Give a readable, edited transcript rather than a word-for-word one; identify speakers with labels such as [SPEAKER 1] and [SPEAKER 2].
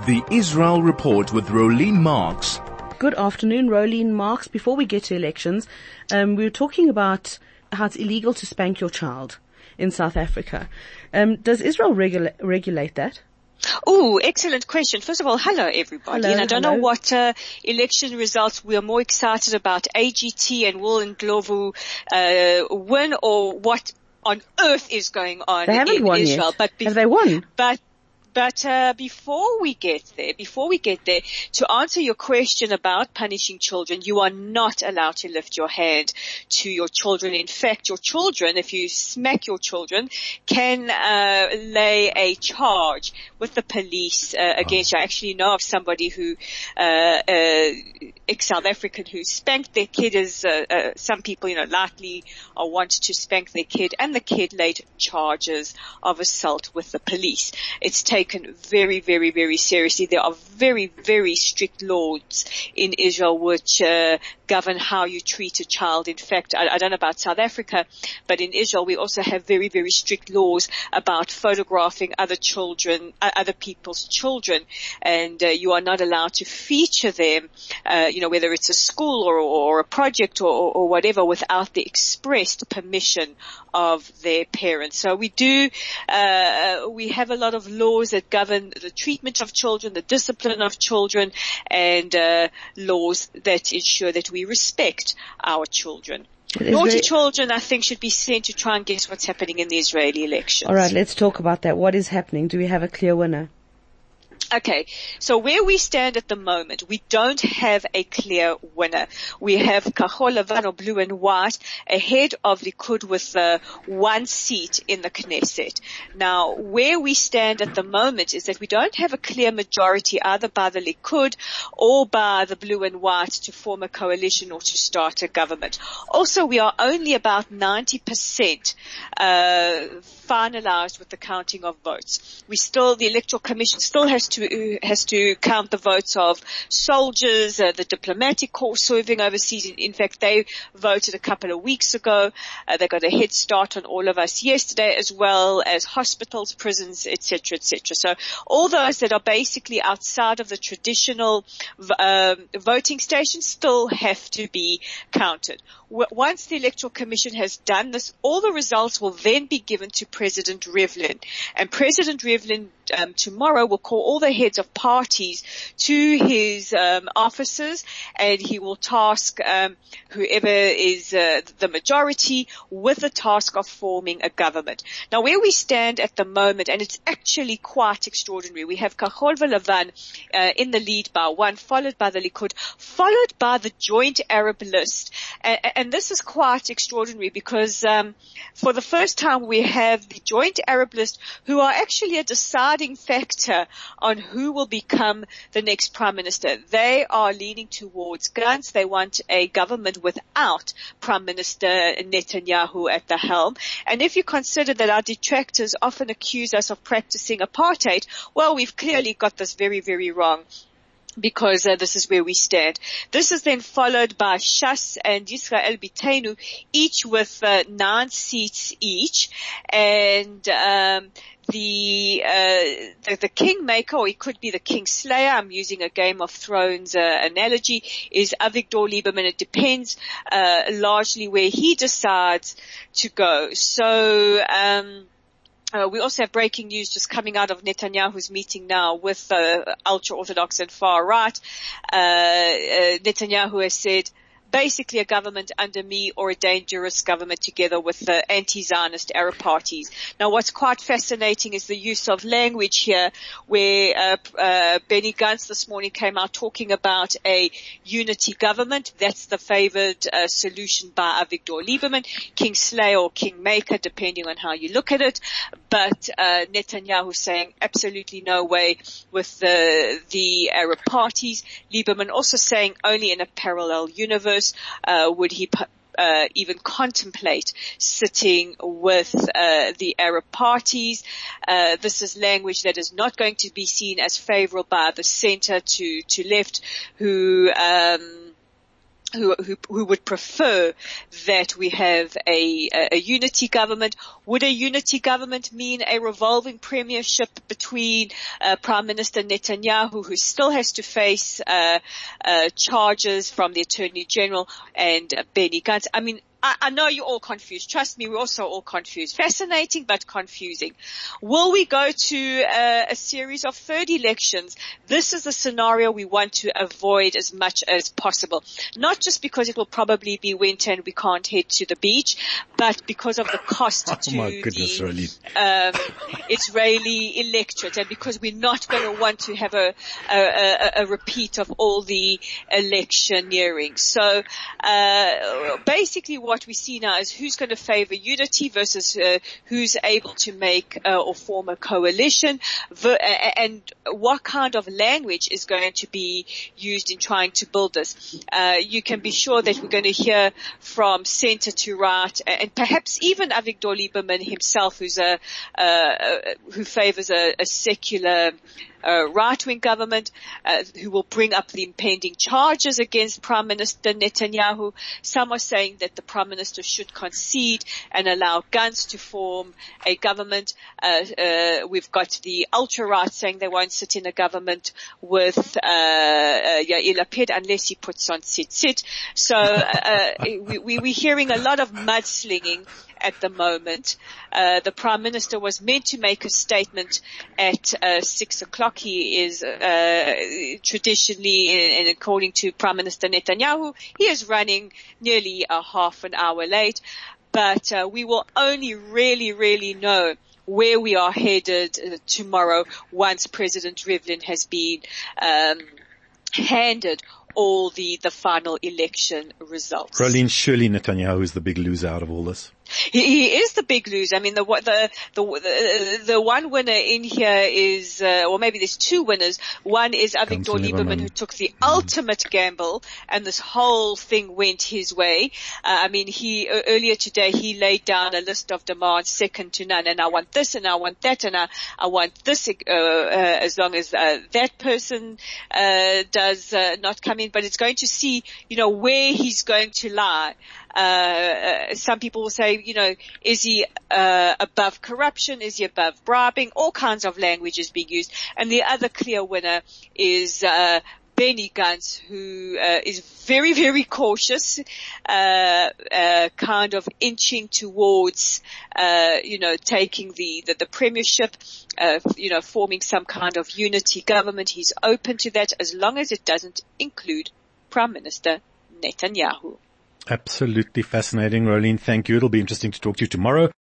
[SPEAKER 1] The Israel Report with Rolene Marks.
[SPEAKER 2] Good afternoon, Rolene Marks. Before we get to elections, we were talking about how it's illegal to spank your child in South Africa. Does Israel regulate that?
[SPEAKER 3] Oh, excellent question. First of all, hello everybody.
[SPEAKER 2] Hello,
[SPEAKER 3] and I don't know what election results we are more excited about, AGT and Will and Glovu win, or what on earth is going on
[SPEAKER 2] They haven't
[SPEAKER 3] in
[SPEAKER 2] won
[SPEAKER 3] Israel.
[SPEAKER 2] Yet. Have they won?
[SPEAKER 3] But before we get there, to answer your question about punishing children, you are not allowed to lift your hand to your children. In fact, your children, if you smack your children, can lay a charge with the police against you. I actually know of somebody who, ex-South African, who spanked their kid as some people, lightly want to spank their kid, and the kid laid charges of assault with the police. It's taken very, very, very seriously. There are very, very strict laws in Israel which govern how you treat a child. In fact, I don't know about South Africa, but in Israel we also have very, very strict laws about photographing other children, other people's children, and you are not allowed to feature them, whether it's a school or a project or whatever, without the expressed permission of their parents. So we have a lot of laws that govern the treatment of children, the discipline of children, and laws that ensure that we respect our children. Naughty children, I think, should be sent to try and guess what's happening in the Israeli elections.
[SPEAKER 2] All right, let's talk about that. What is happening? Do we have a clear winner?
[SPEAKER 3] Okay, so where we stand at the moment, we don't have a clear winner. We have Kahol Levan, or blue and white, ahead of Likud with one seat in the Knesset. Now, where we stand at the moment is that we don't have a clear majority either by the Likud or by the blue and white to form a coalition or to start a government. Also, we are only about 90% finalized with the counting of votes. The Electoral Commission still has to count the votes of soldiers, the diplomatic corps serving overseas. In fact, they voted a couple of weeks ago. They got a head start on all of us yesterday, as well as hospitals, prisons, etc., etc. So all those that are basically outside of the traditional voting stations still have to be counted. Once the Electoral Commission has done this, all the results will then be given to President Rivlin. And President Rivlin tomorrow will call all the heads of parties to his offices, and he will task whoever is the majority with the task of forming a government. Now, where we stand at the moment, and it's actually quite extraordinary, we have Kahol Levan in the lead by one, followed by the Likud, followed by the Joint Arab List. And this is quite extraordinary because for the first time we have the Joint Arab List, who are actually a deciding factor on who will become the next prime minister. They are leaning towards Gantz. They want a government without Prime Minister Netanyahu at the helm. And if you consider that our detractors often accuse us of practicing apartheid, well, we've clearly got this very, very wrong, because this is where we stand. This is then followed by Shas and Yisrael Biteinu, each with 9 seats each, and the kingmaker, or he could be the kingslayer, I'm using a Game of Thrones analogy, is Avigdor Lieberman. It depends largely where he decides to go. So we also have breaking news just coming out of Netanyahu's meeting now with ultra-Orthodox and far-right. Netanyahu has said, basically a government under me or a dangerous government together with the anti-Zionist Arab parties. Now, what's quite fascinating is the use of language here, where Benny Gantz this morning came out talking about a unity government. That's the favored solution by Avigdor Lieberman, Kingslayer or Kingmaker, depending on how you look at it. But Netanyahu saying absolutely no way with the Arab parties. Lieberman also saying only in a parallel universe would he even contemplate sitting with the Arab parties. This is language that is not going to be seen as favorable by the center to left, who who would prefer that we have a unity government. Would a unity government mean a revolving premiership between Prime Minister Netanyahu, who still has to face charges from the Attorney General, and Benny Gantz? I mean, I know you're all confused. Trust me, we're also all confused. Fascinating, but confusing. Will we go to a series of third elections? This is the scenario we want to avoid as much as possible. Not just because it will probably be winter and we can't head to the beach, but because of the cost to the Israeli electorate, and because we're not going to want to have a repeat of all the electioneering. So basically what we see now is who's going to favor unity versus who's able to make or form a coalition, and what kind of language is going to be used in trying to build this. You can be sure that we're going to hear from center to right, and perhaps even Avigdor Lieberman himself, who favors a secular right-wing government, who will bring up the impending charges against Prime Minister Netanyahu. Some are saying that the Prime Minister should concede and allow Gantz to form a government. We've got the ultra-right saying they won't sit in a government with Yair Lapid unless he puts on tzitzit. So we're hearing a lot of mudslinging at the moment. The Prime Minister was meant to make a statement at 6 o'clock. He is traditionally, and according to Prime Minister Netanyahu, he is running nearly a half an hour late. But we will only really know where we are headed tomorrow once President Rivlin has been handed all the final election results.
[SPEAKER 4] Roelien, surely Netanyahu is the big loser out of all this.
[SPEAKER 3] He is the big loser. I mean, the one winner in here is, or maybe there's two winners. One is Avigdor Lieberman, who took the ultimate gamble, and this whole thing went his way. I mean, earlier today, he laid down a list of demands second to none, and I want this, and I want that, and I want this, as long as that person does not come in. But it's going to see, where he's going to lie. Some people will say, is he above corruption? Is he above bribing? All kinds of languages being used. And the other clear winner is Benny Gantz, who is very, very cautious, kind of inching towards, taking the premiership, forming some kind of unity government. He's open to that as long as it doesn't include Prime Minister Netanyahu.
[SPEAKER 4] Absolutely fascinating, Roelien. Thank you. It'll be interesting to talk to you tomorrow.